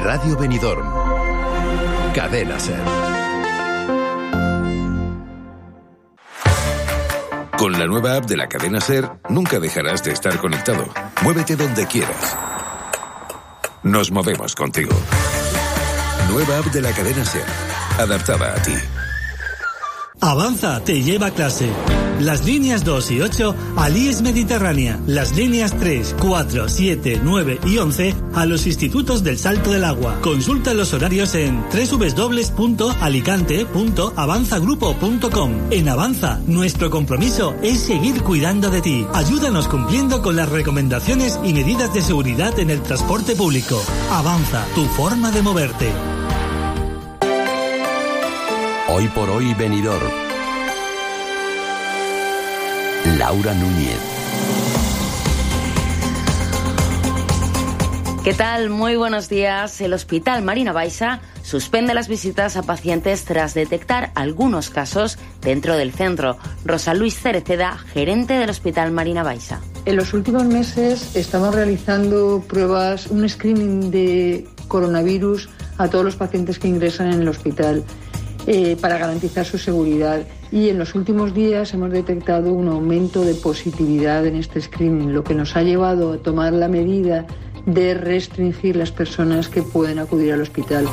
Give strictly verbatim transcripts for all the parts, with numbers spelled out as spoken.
Radio Benidorm. Cadena SER. Con la nueva app de la cadena SER, nunca dejarás de estar conectado. Muévete donde quieras. Nos movemos contigo. Nueva app de la cadena SER, adaptada a ti. Avanza te lleva a clase. Las líneas dos y ocho al I E S Mediterránea. Las líneas tres, cuatro, siete, nueve y once a los institutos del Salto del Agua. Consulta los horarios en doble u doble u doble u punto alicante punto avanzagrupo punto com. En Avanza, nuestro compromiso es seguir cuidando de ti. Ayúdanos cumpliendo con las recomendaciones y medidas de seguridad en el transporte público. Avanza, tu forma de moverte. Hoy por hoy Benidorm. Laura Núñez. ¿Qué tal? Muy buenos días. El Hospital Marina Baixa suspende las visitas a pacientes tras detectar algunos casos dentro del centro. Rosa Luis Cereceda, gerente del Hospital Marina Baixa. En los últimos meses estamos realizando pruebas, un screening de coronavirus a todos los pacientes que ingresan en el hospital. Eh, para garantizar su seguridad, y en los últimos días hemos detectado un aumento de positividad en este screening, lo que nos ha llevado a tomar la medida de restringir las personas que pueden acudir al hospital.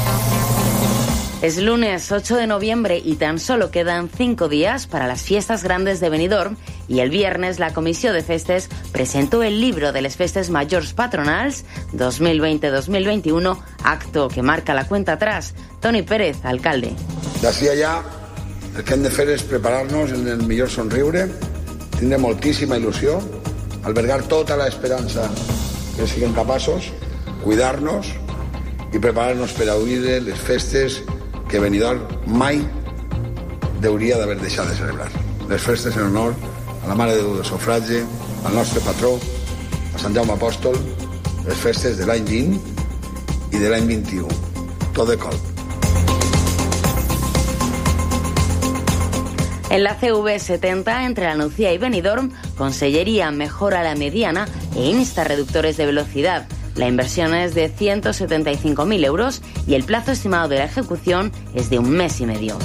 Es lunes ocho de noviembre y tan solo quedan cinco días para las fiestas grandes de Benidorm, y el viernes la Comissió de Festes presentó el libro de les Festes Majors Patronals dos mil veinte dos mil veintiuno, acto que marca la cuenta atrás. Toni Pérez, alcalde. D'ací allà, el que hem de fer és preparar-nos en el millor somriure, tindre moltíssima il·lusió, albergar tota l'esperança que siguem capaços, cuidar-nos i preparar-nos per a oir les festes que Benidorm mai hauria d'haver deixat de celebrar. Les festes en honor a la Mare de Déu del Sufragi, al nostre patró, a Sant Jaume Apòstol, les festes de l'any vint i de l'any vint-i-u. Tot de colp. En la C V setenta, entre la Nucía y Benidorm, Consellería mejora la mediana e insta reductores de velocidad. La inversión es de ciento setenta y cinco mil euros y el plazo estimado de la ejecución es de un mes y medio.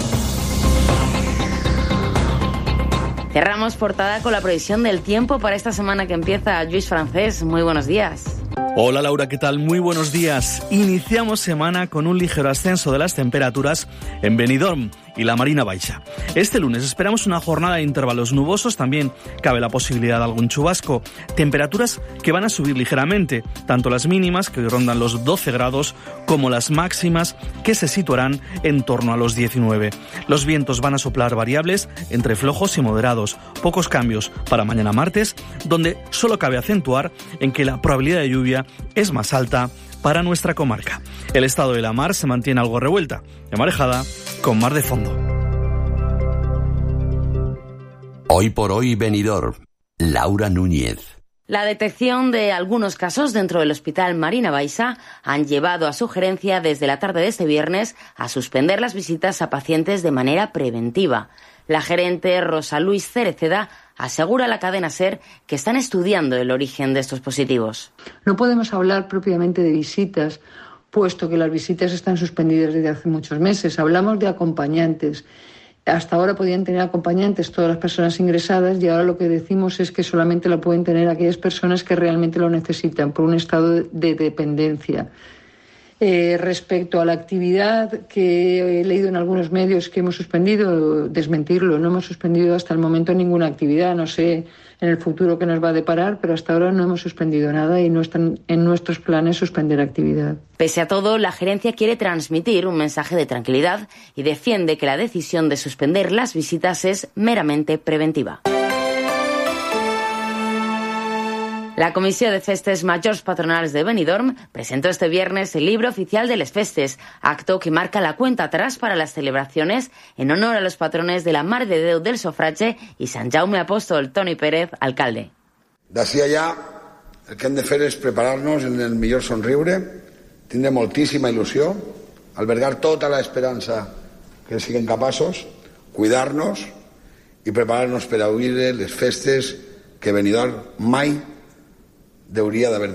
Cerramos portada con la previsión del tiempo para esta semana que empieza. Lluís Francés, muy buenos días. Hola Laura, ¿qué tal? Muy buenos días. Iniciamos semana con un ligero ascenso de las temperaturas en Benidorm y la Marina Baixa. Este lunes esperamos una jornada de intervalos nubosos, también cabe la posibilidad de algún chubasco. Temperaturas que van a subir ligeramente, tanto las mínimas, que hoy rondan los doce grados, como las máximas, que se situarán en torno a los diecinueve. Los vientos van a soplar variables entre flojos y moderados. Pocos cambios para mañana martes, donde solo cabe acentuar en que la probabilidad de lluvia es más alta para nuestra comarca. El estado de la mar se mantiene algo revuelta, emarejada, con mar de fondo. Hoy por hoy Benidorm. Laura Núñez. La detección de algunos casos dentro del Hospital Marina Baixa han llevado a su gerencia desde la tarde de este viernes a suspender las visitas a pacientes de manera preventiva. La gerente Rosa Luis Cereceda asegura a la cadena SER que están estudiando el origen de estos positivos. No podemos hablar propiamente de visitas, puesto que las visitas están suspendidas desde hace muchos meses. Hablamos de acompañantes. Hasta ahora podían tener acompañantes todas las personas ingresadas, y ahora lo que decimos es que solamente lo pueden tener aquellas personas que realmente lo necesitan por un estado de dependencia. Eh, respecto a la actividad que he leído en algunos medios que hemos suspendido, desmentirlo, no hemos suspendido hasta el momento ninguna actividad. No sé en el futuro qué nos va a deparar, pero hasta ahora no hemos suspendido nada y no están en nuestros planes suspender actividad. Pese a todo, la gerencia quiere transmitir un mensaje de tranquilidad y defiende que la decisión de suspender las visitas es meramente preventiva. La Comissió de Festes Majors Patronals de Benidorm presentó este viernes el libro oficial de les Festes, acto que marca la cuenta atrás para las celebraciones en honor a los patrones de la Mare de Déu del Sufragi y Sant Jaume Apòstol. Toni Pérez, alcalde. D'ací allà, el que hem de fer és preparar-nos en el millor somriure, tindre moltíssima il·lusió, albergar tota l'esperança que siguem capaços, cuidar-nos i preparar-nos per a oir les festes que Benidorm mai hauria d'haver